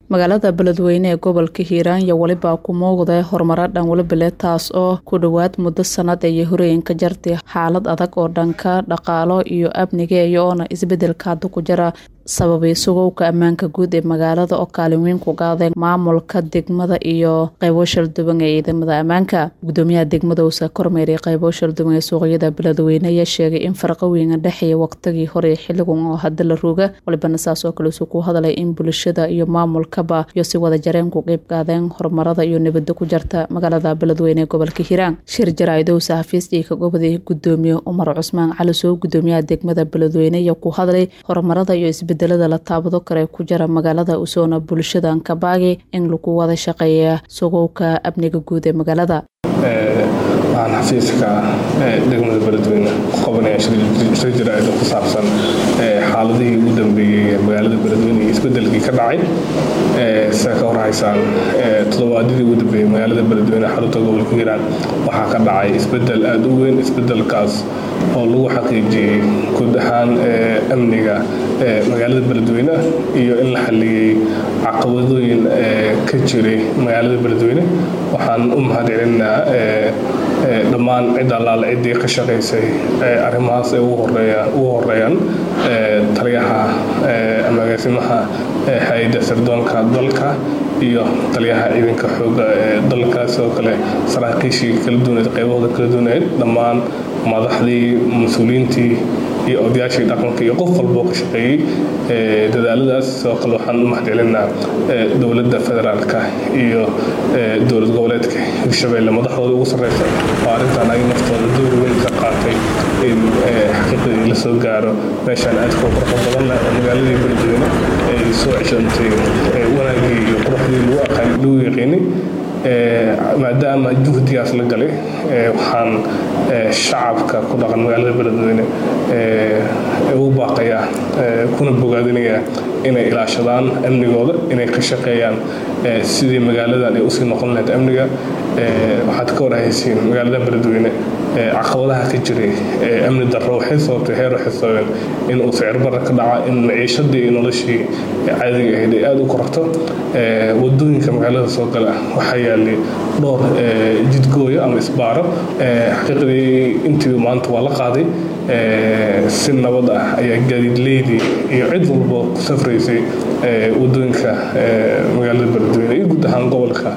magaalada Beledweyne ee gobolka Hiiraan iyo waliba ku muuqda horumar dhan waliba taas oo ku dhawaad muddo sanad ay horeyinka jartay xaalad adag oo dhanka dhaqaalo iyo amniga iyo isbedelka ku jira sababay sugowka ammaanka guud ee magaalada oo kaalin weyn ku qaaday maamulka degmada iyo qaybo shaldhiban ee ciidamada ammaanka gudoomiyaha degmada uu kormeeray qaybo shaldhiban ee suuqyada Beledweyne ayaa sheegay in farqo weyn dhaxeeya waqtigii hore xilligan oo hadda la rooga waliba saas oo kale ku hadalay in bulshada iyo maamulka iyo si wada jareen ku qayb qaadeen horumarada iyo nabadda ku jirta magaalada Beledweyne ee gobolka Hiiraan shir jaraa'id oo saxafiistii ka gobolka gudoomiye Umar Cusmaan Cali soo gudoomiyaha degmada Beledweyne iyo ku hadlay horumarada iyo isbedelada la taabado kare ku jira magaalada usoo bulshada ka baagay in lagu wada shaqeeyo sugowka amniga guud ee magaalada aan xafiiska degmada Beledweyne qabanaya shir jaraa'id ku saabsan xaaladihii ugu dambeeyay ee magaalada Beledweyne iyo isbedelkii ka dhacay ka horaysan toddobaadkii ugu dambeeyay magaalada Beledweyne xarunta gobolka Hiiraan waxa ka dhacay isbedel aad u weyn isbedelkaas oo lagu xaqiijiyay guud ahaan amniga magaalada Beledweyne iyo in la xaliyay caqabadooyin ka jiray magaalada Beledweyne waxaan u mahadcelinaynaa dhammaan cid allaale cidii ka shaqeysay arrimahaas ee ugu horeeyaan taliyaha agaasimaha hay'adda sirdoonka dalka iyo taliyaha ciidanka xoogga dalkaas oo kale saraakiishii kala duwaneed qaybahooda kala duwaneed dhammaan madaxdii mas'uuliyiintii iyo odayaashii dhaqanka iyo qof walba ka shaqeeyay dadaaladaas oo kale waxaan u mahadcelinaynaa dowladda federaalka iyo dowlad goboleedka Hirshabeelle madaxdooda ugu sareysa oo arrintan ay naftooda door weyn ka qaatay in xaqiiqdii la soo gaaro meeshaan aad ku qurux badan oo magaalada Beledweyne ay soo ceshantay wanaagii iyo quruxdii lagu yaqaanay maadaama juhdigaas la galay waxaan shacabka ku dhaqan magaalada Beledweyne ugu baaqaya kuna bogaadinaya inay ilaashadaan amnigooda inay ka shaqeeyaan sidii magaaladan ay u sii noqon lahayd amniga waxaad ka warhaysiin magaalada Beledweyne caqabadaha ka jiray amni darro waxay sababtay heer xisaaban in uu sicir barar ka dhaca in maciishadii iyo noloshii caadiga ahayd ay aad u kororto wadooyinka magaalada soo gala waxa yaalay dhowr jidgooyo ama isbaaro xaqiiqdii intii maanta waa la qaaday si nabad ah ayaa gaadiidleydii iyo cid walba ku safraysay wadooyinka magaalada Beledweyne iyo guud ahaan gobolka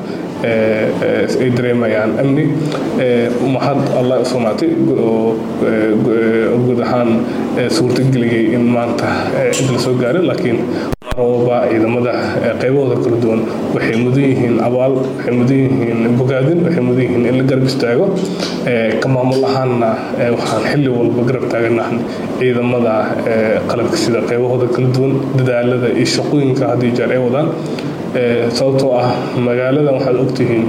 ay dareemayaan amni mahad Allah sumaatay guud ahaan suurtageliyay in maanta cid la soo gaaray laakiin marwalba ciidamada qaybahooda kala duwan waxay mudan yihiin abaal waxay mudan yihiin bogaadin waxay mudan yihiin in la garab istaago ka maamul ahaanna waxaan xilli walba garab taaganahay ciidamada qalabka sida qaybahooda kala duwan dadaalada iyo shaqooyinka hadii jeer ay wadaan sababtoo ah magaaladan waxaad ogtihiin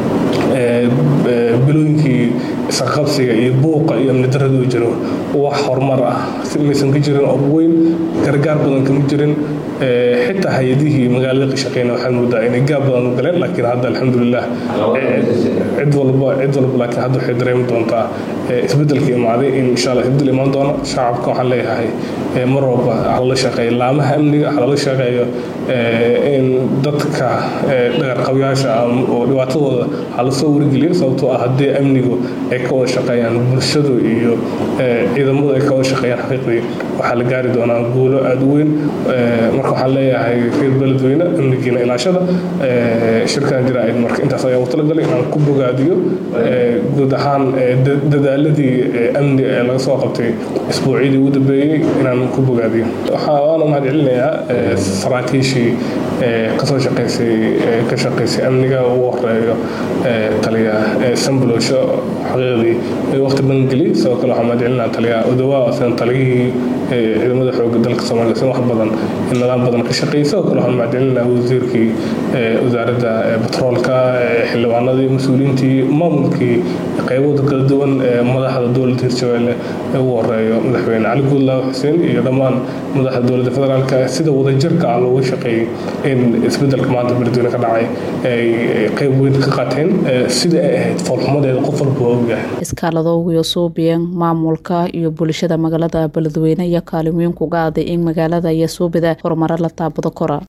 bilooyinkii isqabsiga iyo buuqa iyo amni darrada u jiro wax horumar ah si maysan ka jirin oo weyn gargaar badan kama jirin xitaa hay'adihii magaalada ka shaqeynaya waxaan moodaa inay gaab badan u galeen laakiin hadda alxamdulillah cid walba laakiin hadda waxay dareemi doontaa isbedelka imaaday in insha Allah isbedel imaan doono shacabka waxaan leeyahay mar walba la shaqeeyo laamaha amniga la shaqeeyo in dadka dhagar qabiyaasha oo dhibaatadooda la soo wargeliyo sababtoo ah hadii amnigu ay ka wada shaqeeyaan bulshadu iyo ciidamadu ay ka wada shaqeeyaan xaqiiqdii waxa la gaari doonaa guulo aad u weyn marka waxaan leeyahay reer Beledweyne amnigiina ilaashada shirkan jaraa'id marka intaas ayaa u talagalay inaan ku bogaadiyo guud ahaan dadaaladii amni ee laga soo qabtay isbuucii ugu dambeeyay inaan ku bogaadiyo waxaan u mahadcelinayaa saraakiishii kasoo ka shaqeysay amniga ugu horeeyo taliya Sambulosho xaqiiqdii waqti badan geliyay sidoo kale waxaan mahadcelinayaa taliya Odawa oo taliyihii ciidamada xoogga dalka Soomaaliya wax badan in nidaam badan ka shaqeeyay sidoo kale waxaan mahadcelinayaa wasiirkii wasaaradda batroolka xildhibaanadii mas'uuliyiintii maamulkii qaybahooda kala duwan madaxda dowladda Hirshabeelle ugu horeeyo madaxweyne Cali Guudlaaw Xuseen iyo dhammaan madaxda dowladda federaalka sida wadajirka ah looga shaqeeyay in isbedelka maanta Beledweyne ka dhacay ay qayb weyn ka qaateen sida ay ahayd foolxumadeeda qof walba og yahay iskaalada ugu suubiyeen maamulka iyo bulshada magaalada Beledweyne iyo kaalin weyn ku qaaday in magaalada iyo suubida horumar la taabado kora